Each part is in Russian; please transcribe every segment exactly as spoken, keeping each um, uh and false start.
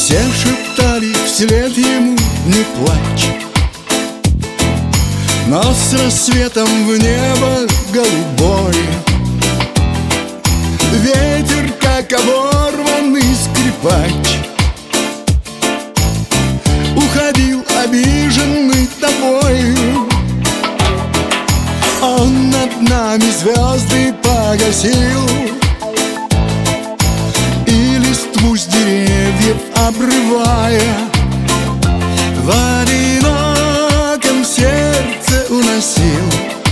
Все шептали вслед ему: не плачь. Но с рассветом в небо голубое ветер, как оборванный скрипач, уходил обиженный тобою. Он над нами звезды погасил и листву с деревьев обрывая, в одиноком сердце уносил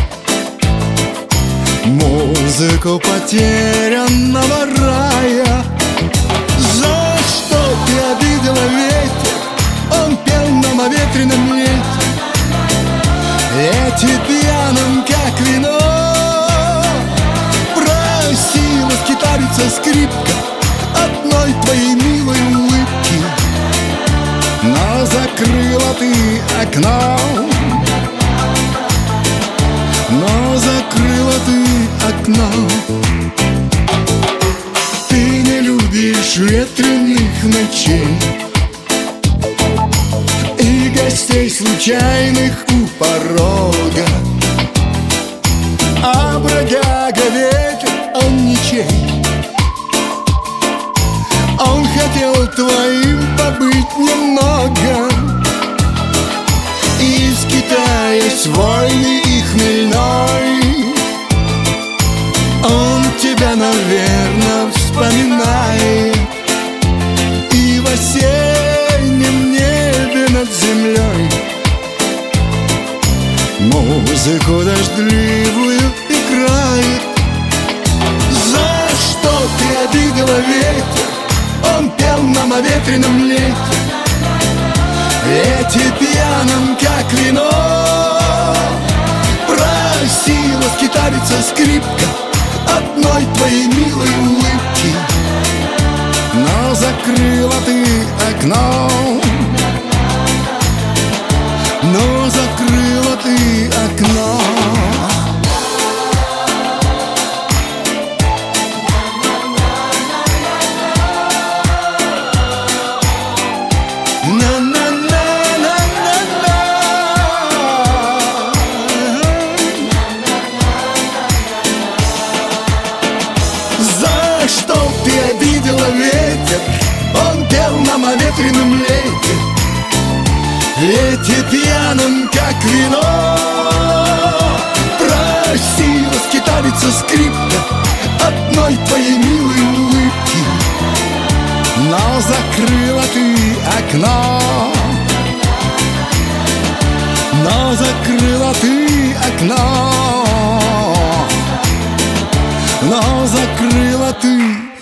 музыку потерянного рая. За что ты обидела ветер? Он пел нам о ветреном лете, лете пьяным, как вино. Просила скитальца скрипка одной твоей милой улыбки, но закрыла ты окно, но закрыла ты окно. Ты не любишь ветреных ночей и гостей случайных у порога, а бродяга ветер, он ничей. Он хотел твоим побыть немного, и скитаясь вольный и хмельной, он тебя, наверно, вспоминает, и в осеннем небе над землей музыку дождливую играет. За что ты обидела ветер? Он пел нам о ветреном лете, лете пьяным, как вино. Просила скитальца скрипка одной твоей милой улыбки, но закрыла ты окно, но закрыла ты окно. За что ты обидела ветер? Он пел нам о ветреном лете, лете пьяным, как вино. Просила скитальца скрипка одной твоей милой улыбки, но закрыла ты окно, но закрыла ты окно, но закрыла ты